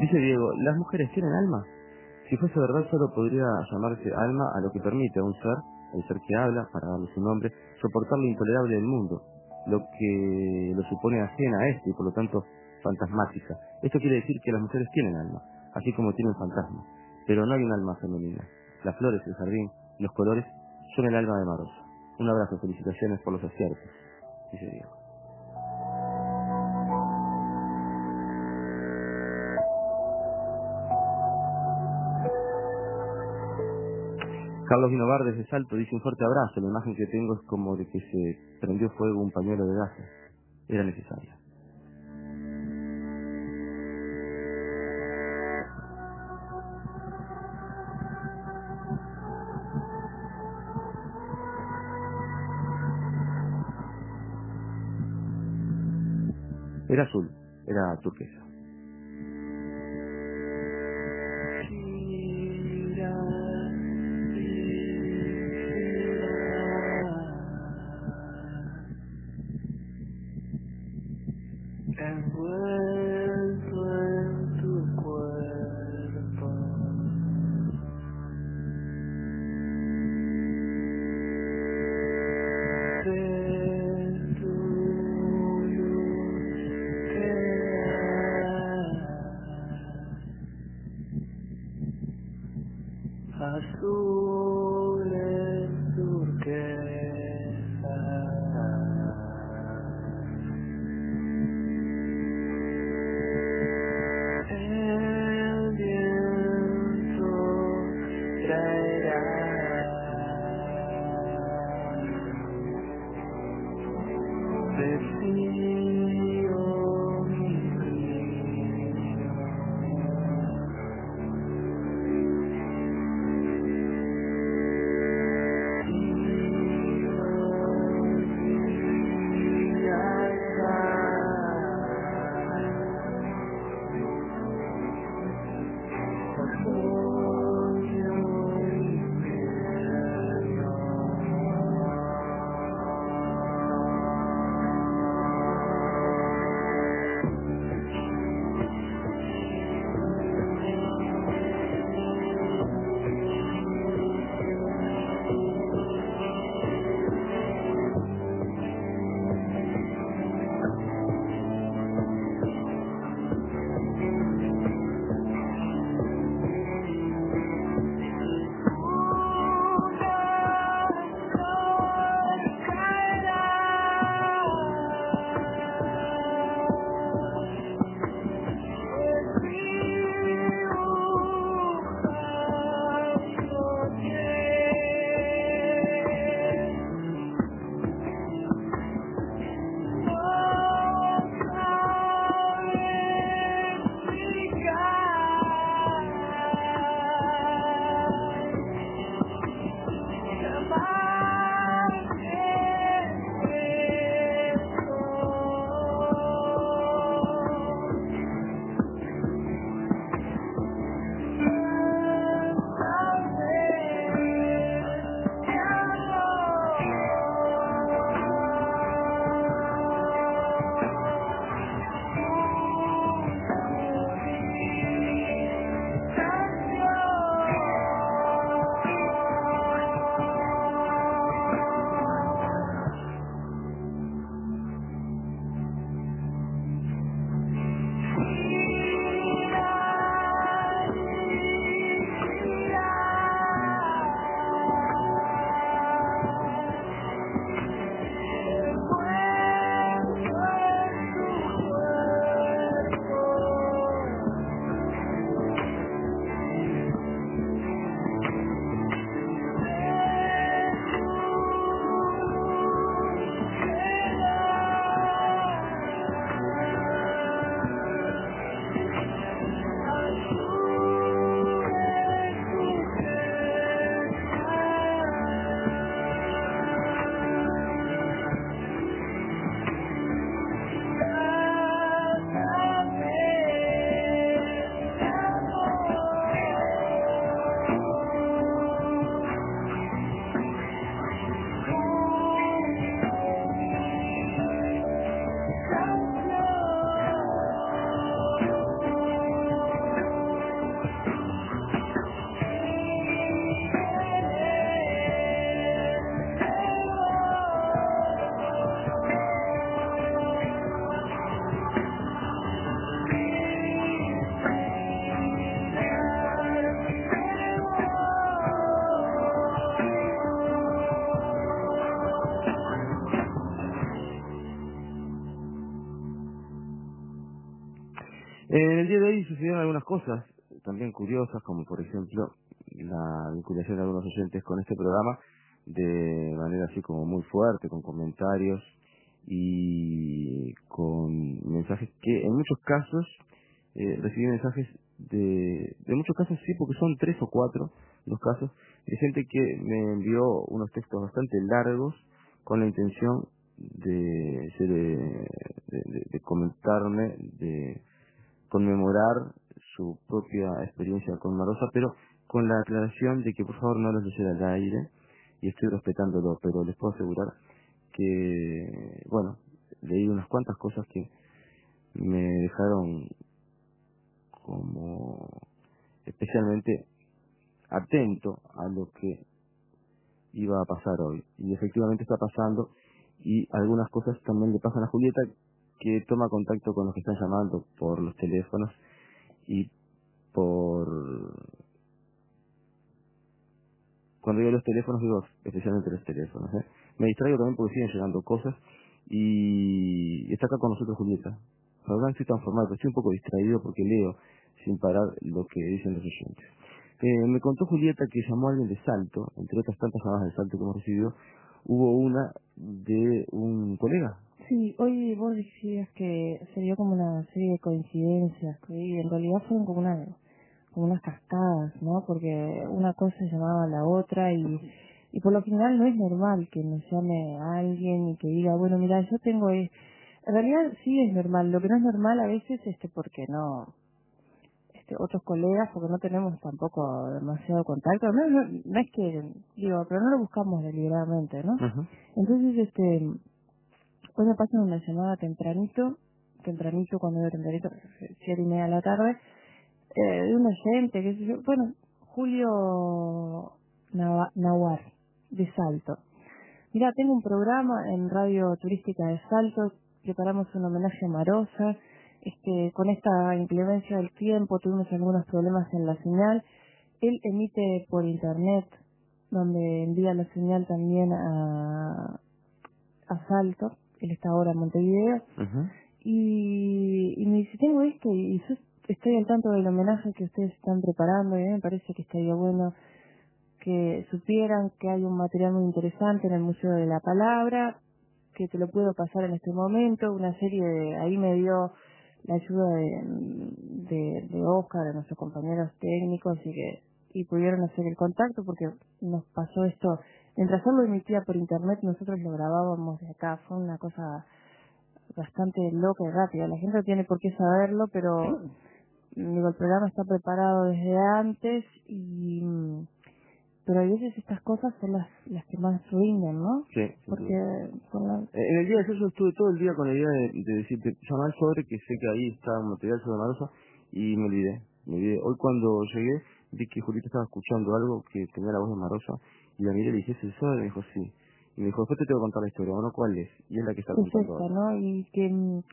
Dice Diego, ¿las mujeres tienen alma? Si fuese verdad, solo podría llamarse alma a lo que permite a un ser, el ser que habla, para darle su nombre, soportar lo intolerable del mundo, lo que lo supone ajena a este y por lo tanto fantasmática. Esto quiere decir que las mujeres tienen alma, así como tienen fantasmas, pero no hay un alma femenina. Las flores, el jardín, los colores son el alma de Marosa. Un abrazo, felicitaciones por los aciertos, dice Diego. Carlos Vinovar desde Salto dice un fuerte abrazo. La imagen que tengo es como de que se prendió fuego un pañuelo de gasa. Era necesario. Era azul, era turquesa. Envuelto en tu cuerpo, de tu luz azules turquesa. El viento traerá vestido mi brillo. En el día de hoy sucedieron algunas cosas también curiosas, como por ejemplo la vinculación de algunos oyentes con este programa de manera así como muy fuerte, con comentarios y con mensajes que en muchos casos recibí mensajes de muchos casos sí, porque son 3 o 4 los casos, de gente que me envió unos textos bastante largos con la intención de comentarme, de conmemorar su propia experiencia con Marosa, pero con la aclaración de que por favor no los leyera al aire, y estoy respetándolo, pero les puedo asegurar que, bueno, leí unas cuantas cosas que me dejaron como especialmente atento a lo que iba a pasar hoy. Y efectivamente está pasando, y algunas cosas también le pasan a Julieta, que toma contacto con los que están llamando por los teléfonos y por... Cuando digo los teléfonos, digo especialmente los teléfonos. Me distraigo también porque siguen llegando cosas, y está acá con nosotros Julieta. La verdad estoy tan formal, pero estoy un poco distraído porque leo sin parar lo que dicen los oyentes. Me contó Julieta que llamó a alguien de Salto, entre otras tantas llamadas de Salto que hemos recibido, hubo una de un colega. Sí, hoy vos decías que se dio como una serie de coincidencias, que en realidad fueron como unas cascadas, ¿no? Porque una cosa llamaba a la otra y por lo general no es normal que nos llame a alguien y que diga, bueno, mira, yo tengo... En realidad sí es normal, lo que no es normal a veces porque no... otros colegas, porque no tenemos tampoco demasiado contacto, no es que, digo, pero no lo buscamos deliberadamente, ¿no? Ajá. Entonces, hoy me pasan una llamada tempranito cuando digo tempranito, 7:30 de la tarde, de un oyente, qué sé yo, bueno, Julio Nahuar, de Salto. Mira, tengo un programa en Radio Turística de Salto, preparamos un homenaje a Marosa, con esta inclemencia del tiempo tuvimos algunos problemas en la señal. Él emite por internet, donde envía la señal también a Salto, él está ahora en Montevideo, Ajá. y me dice, tengo y yo estoy al tanto del homenaje que ustedes están preparando, y a mí me parece que estaría bueno que supieran que hay un material muy interesante en el Museo de la Palabra, que te lo puedo pasar en este momento, una serie de, ahí me dio la ayuda de Oscar, de nuestros compañeros técnicos, y pudieron hacer el contacto porque nos pasó esto, mientras él lo emitía por internet, nosotros lo grabábamos de acá, fue una cosa bastante loca y rápida, la gente no tiene por qué saberlo, pero digo, el programa está preparado desde antes pero a veces estas cosas son las que más rinden, ¿no? Sí, sin Porque duda. son las... En el día de ayer yo estuve todo el día con la idea de decirte, llamar sobre, que sé que ahí está un material sobre Marosa, y me olvidé. Hoy cuando llegué, vi que Julieta estaba escuchando algo que tenía la voz de Marosa, y la miré y le dije, ¿es el sobre? Y me dijo, sí. Y me dijo, después te tengo que contar la historia, bueno, ¿cuál es? Y es la que está Es contando esta, ahora. ¿no? Y que,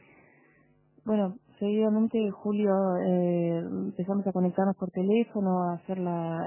bueno, seguidamente Julio empezamos a conectarnos por teléfono, a hacer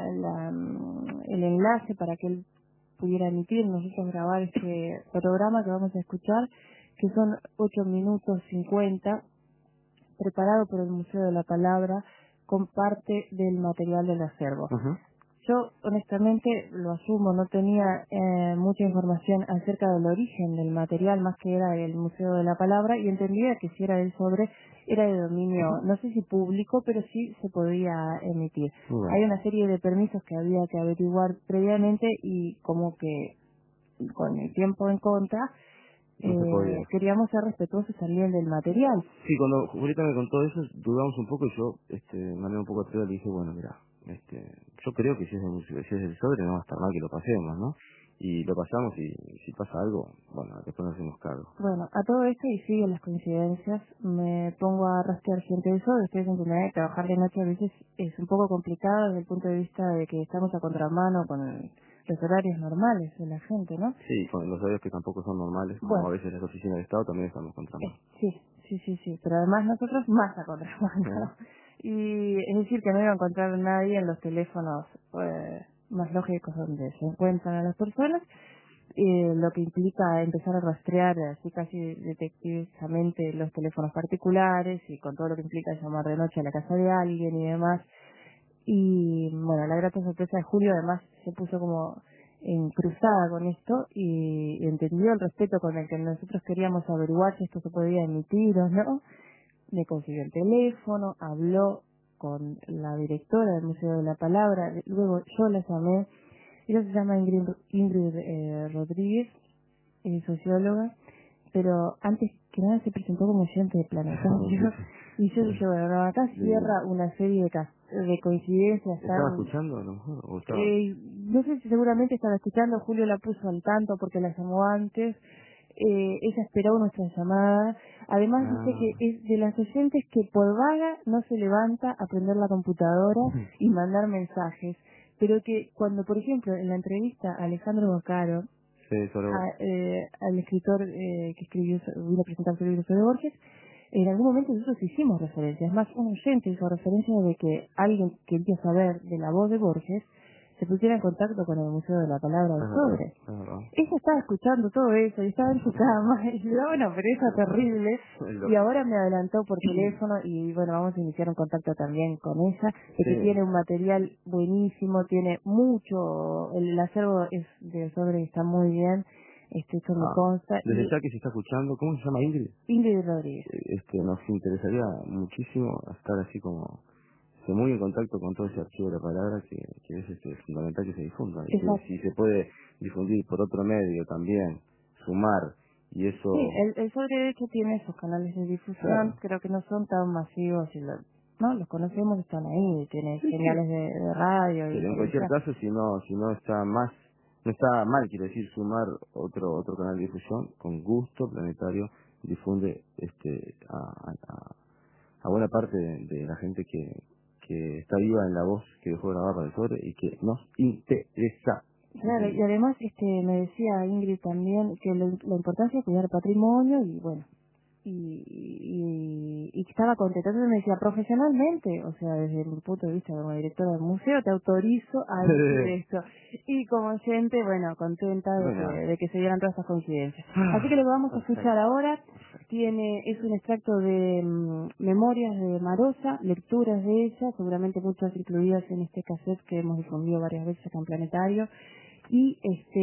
el enlace para que él pudiera emitir, nosotros grabar este programa que vamos a escuchar, que son 8 minutos 50, preparado por el Museo de la Palabra, con parte del material del acervo. Ajá. Yo, honestamente, lo asumo, no tenía mucha información acerca del origen del material, más que era el Museo de la Palabra, y entendía que si era del sobre, era de dominio, no sé si público, pero sí se podía emitir. Muy Hay bueno. una serie de permisos que había que averiguar previamente y como que con el tiempo en contra, No se podía. queríamos ser respetuosos también del material. Sí, cuando Julieta me contó eso, dudamos un poco, y yo mandé un poco atrás y le dije, bueno, mira, yo creo que si es del sobre no va a estar mal que lo pasemos, ¿no? Y lo pasamos, y si pasa algo, bueno, después nos hacemos cargo. Bueno, a todo esto y siguen las coincidencias, me pongo a rastrear gente de eso, ustedes entenderán que trabajar de noche a veces es un poco complicado desde el punto de vista de que estamos a contramano con los horarios normales de la gente, ¿no? Sí, con los horarios que tampoco son normales, como a Bueno, veces las oficinas de Estado, también estamos contra mano. sí, pero además nosotros más a contramano. Y es decir, que no iba a encontrar nadie en los teléfonos más lógicos donde se encuentran a las personas. lo que implica empezar a rastrear así casi detectivesamente los teléfonos particulares y con todo lo que implica llamar de noche a la casa de alguien y demás. Y bueno, la grata sorpresa de Julio además se puso como en cruzada con esto y entendió el respeto con el que nosotros queríamos averiguar si esto se podía emitir o no. Me consiguió el teléfono, habló con la directora del Museo de la Palabra, luego yo la llamé. Ella se llama Ingrid Rodríguez, es socióloga, pero antes que nada se presentó como oyente de Planetario. Y yo dije, bueno, no, acá cierra una serie de coincidencias. ¿Estaba escuchando a lo mejor? ¿O estaba? No sé si seguramente estaba escuchando, Julio la puso al tanto porque la llamó antes. Ella esperó nuestra llamada. Además dice que es de las oyentes que por vaga no se levanta a prender la computadora y mandar mensajes, pero que cuando, por ejemplo, en la entrevista a Alejandro Bocaro, al escritor que vino a presentar su libro sobre Borges, en algún momento nosotros hicimos referencia. Es más, un oyente hizo referencia de que alguien que empieza a saber de la voz de Borges se pusiera en contacto con el Museo de la Palabra del Sobre. Ella estaba escuchando todo eso y estaba en su cama y yo, bueno, pero eso es terrible. Y ahora me adelantó por teléfono y bueno, vamos a iniciar un contacto también con ella, que tiene un material buenísimo, tiene mucho, el acervo de Sobre está muy bien. Esto me consta. Desde ya que se está escuchando, ¿cómo se llama Ingrid? Ingrid Rodríguez. Nos interesaría muchísimo estar así como muy en contacto con todo ese archivo de la palabra que es fundamental que se difunda. Y que si se puede difundir por otro medio también, sumar, y eso... Sí, el Sobre de hecho tiene sus canales de difusión, creo que no son tan masivos, no, los conocemos, están ahí, tiene señales de radio. Pero en cualquier caso, si no está más, no está mal, quiero decir, sumar otro canal de difusión, con gusto, Planetario difunde a buena parte de la gente que está viva en la voz que dejó grabar para el Sobre y que nos interesa. Claro, y además me decía Ingrid también que la importancia de cuidar el patrimonio y bueno, y estaba contenta. Entonces me decía, profesionalmente, o sea, desde mi punto de vista como directora del museo, te autorizo a decir esto. Y como oyente, bueno, contenta de que se dieran todas estas coincidencias. Así que lo que vamos a escuchar ahora es un extracto de memorias de Marosa, lecturas de ella, seguramente muchas incluidas en este cassette que hemos difundido varias veces acá en Planetario, y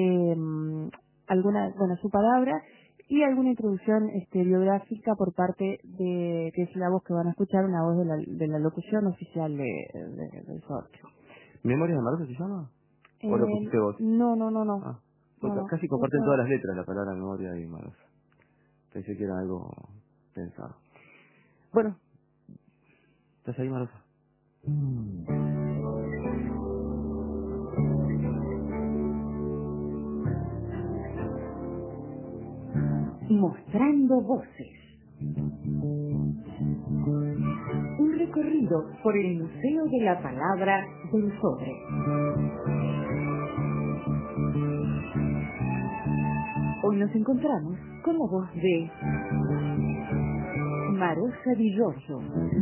su palabra y alguna introducción biográfica por parte de, que es la voz que van a escuchar, una voz de la locución oficial del sorteo. ¿Memorias de Marosa se llama? ¿O lo pusiste vos? No. Casi comparten todas las letras la palabra memoria y Marosa. Pensé que era algo pensado. Bueno, ¿estás ahí, Marosa? Mostrando voces. Un recorrido por el Museo de la Palabra del Sobre. Hoy nos encontramos con la voz de Marosa Di Giorgio.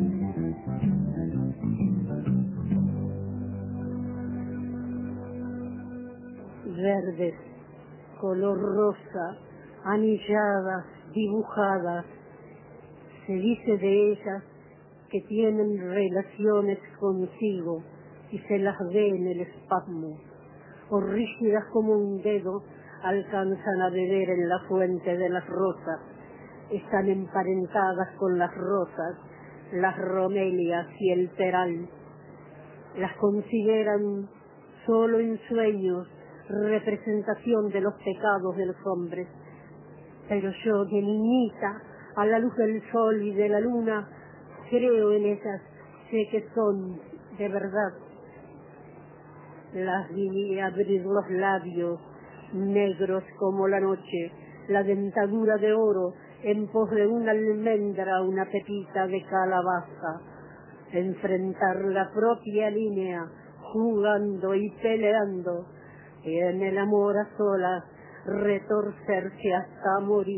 Verdes, color rosa, anilladas, dibujadas. Se dice de ellas que tienen relaciones consigo y se las ve en el espasmo, o rígidas como un dedo alcanzan a beber en la fuente de las rosas. Están emparentadas con las rosas, las bromelias y el peral. Las consideran solo en sueños representación de los pecados de los hombres. Pero yo, de niñita, a la luz del sol y de la luna, creo en ellas, sé que son de verdad. Las vi abrir los labios, negros como la noche, la dentadura de oro, en pos de una almendra, una pepita de calabaza, enfrentar la propia línea, jugando y peleando, y en el amor a solas, retorcerse hasta morir.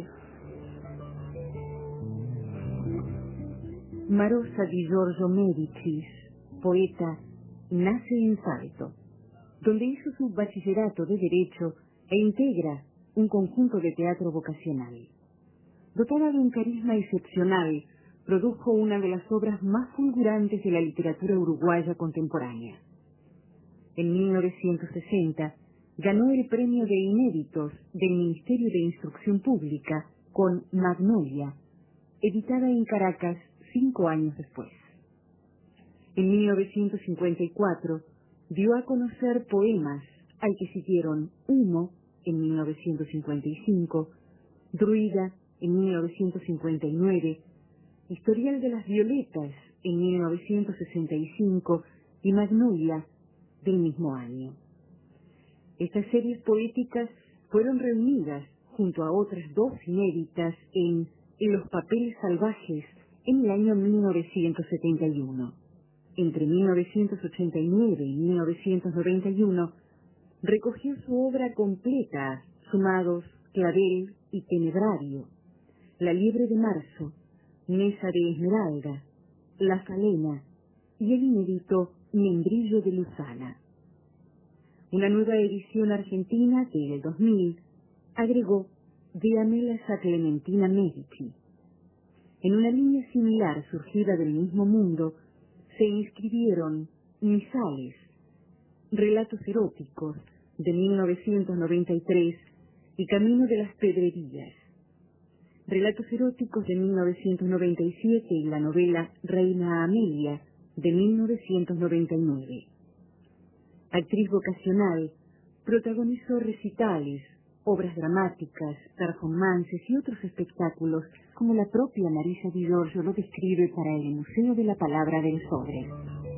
Marosa Di Giorgio Medicis, poeta, nace en Salto, donde hizo su bachillerato de Derecho e integra un conjunto de teatro vocacional. Dotada de un carisma excepcional, produjo una de las obras más fulgurantes de la literatura uruguaya contemporánea. En 1960 ganó el premio de inéditos del Ministerio de Instrucción Pública con Magnolia, editada en Caracas 5 años después. En 1954 dio a conocer poemas, al que siguieron Humo en 1955, Druida en 1959, Historial de las Violetas en 1965 y Magnolia del mismo año. Estas series poéticas fueron reunidas junto a otras 2 inéditas en Los Papeles Salvajes en el año 1971. Entre 1989 y 1991 recogió su obra completa, sumados Clavel y Tenebrario, La Liebre de Marzo, Mesa de Esmeralda, La Falena y el inédito Membrillo de Luzana. Una nueva edición argentina que en el 2000 agregó De Amelas a Clementina Medici. En una línea similar surgida del mismo mundo, se inscribieron Misales, Relatos eróticos de 1993 y Camino de las Pedrerías, Relatos eróticos de 1997 y la novela Reina Amelia de 1999. Actriz vocacional, protagonizó recitales, obras dramáticas, performances y otros espectáculos, como la propia Marisa Di Giorgio lo describe para el Museo de la Palabra del Sobre.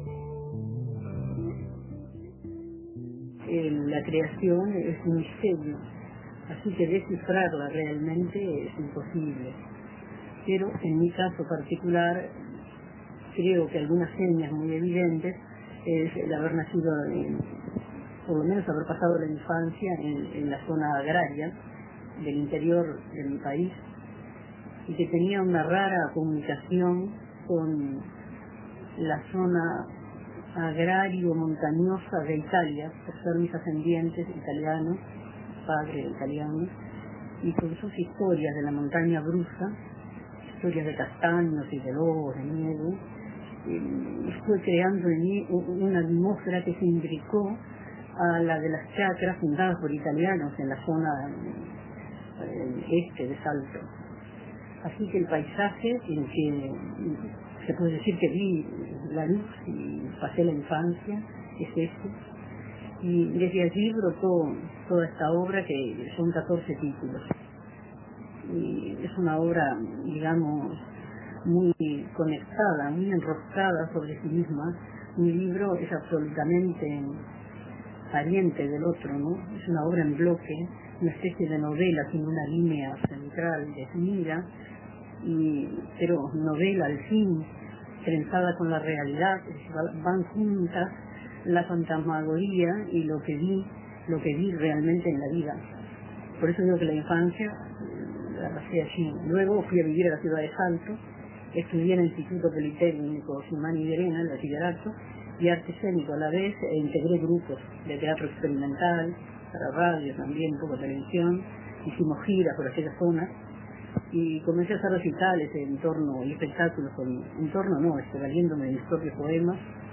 La creación es un misterio, así que descifrarla realmente es imposible. Pero en mi caso particular, creo que algunas señas muy evidentes es el haber nacido, por lo menos haber pasado la infancia en la zona agraria del interior de mi país, y que tenía una rara comunicación con la zona agrario-montañosa de Italia, por ser mis ascendientes italianos, padre italiano, y con sus historias de la montaña brusa, historias de castaños y de lobos, de nieve, fue creando en mí una atmósfera que se imbricó a la de las chacras fundadas por italianos en la zona este de Salto. Así que el paisaje en que se puede decir que vi la luz y pasé la infancia es este. Y desde allí brotó toda esta obra, que son 14 títulos. Y es una obra, digamos, muy conectada, muy enroscada sobre sí misma. Mi libro es absolutamente pariente del otro, ¿no? Es una obra en bloque, una especie de novela sin una línea central definida, pero novela al fin, trenzada con la realidad. Van juntas la fantasmagoría y lo que vi realmente en la vida. Por eso digo que la infancia la pasé allí. Luego fui a vivir a la ciudad de Salto, estudié en el Instituto Politécnico Simán y Verena, el bachillerato, y arte escénico a la vez, e integré grupos de teatro experimental, para radio también, un poco de televisión. Hicimos giras por aquella zona y comencé a hacer recitales en torno y espectáculos, valiéndome de mis propios poemas,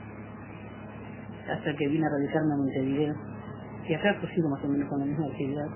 hasta que vine a radicarme a Montevideo. Y acá pues sigo más o menos con la misma actividad.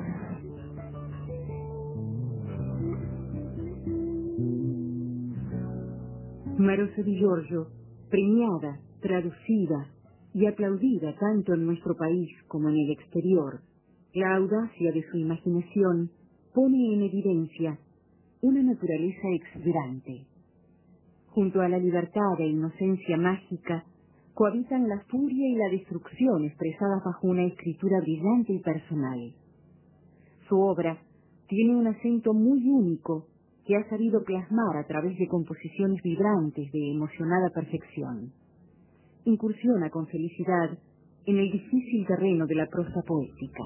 Marosa Di Giorgio, premiada, traducida y aplaudida tanto en nuestro país como en el exterior, la audacia de su imaginación pone en evidencia una naturaleza exuberante. Junto a la libertad e inocencia mágica, cohabitan la furia y la destrucción expresadas bajo una escritura brillante y personal. Su obra tiene un acento muy único que ha sabido plasmar a través de composiciones vibrantes de emocionada perfección. Incursiona con felicidad en el difícil terreno de la prosa poética.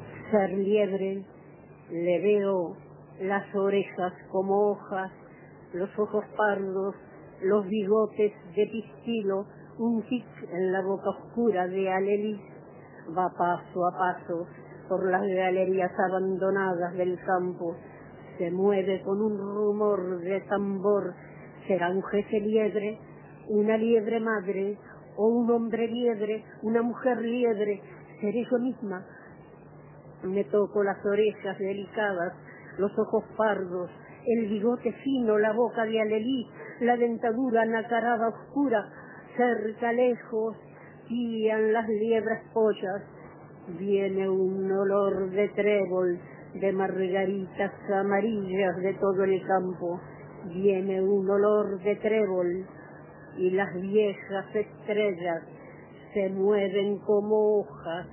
Ser liebre, le veo las orejas como hojas, los ojos pardos, los bigotes de pistilo, un tic en la boca oscura de Alelí. Va paso a paso por las galerías abandonadas del campo, se mueve con un rumor de tambor. Será un jefe liebre, una liebre madre, o un hombre liebre, una mujer liebre. Seré yo misma. Me toco las orejas delicadas, los ojos pardos, el bigote fino, la boca de Alelí, la dentadura nacarada oscura. Cerca, lejos, guían las liebres pollas. Viene un olor de trébol, de margaritas amarillas de todo el campo. Viene un olor de trébol, y las viejas estrellas se mueven como hojas.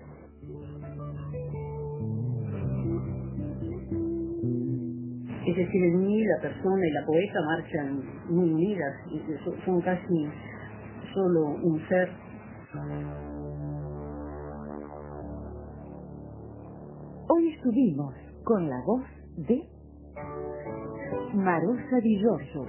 Es decir, en mí la persona y la poeta marchan muy unidas, son casi solo un ser. Hoy estuvimos con la voz de Marosa Di Giorgio.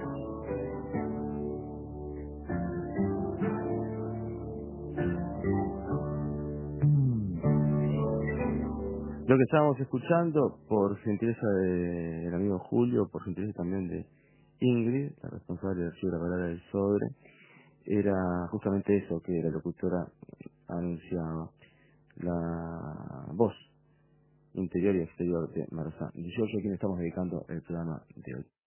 Lo que estábamos escuchando, por gentileza del amigo Julio, por gentileza también de Ingrid, la responsable del archivo de la palabra del Sodre, era justamente eso que la locutora anunciaba, la voz interior y exterior de Marosa Di Giorgio, a quien estamos dedicando el programa de hoy.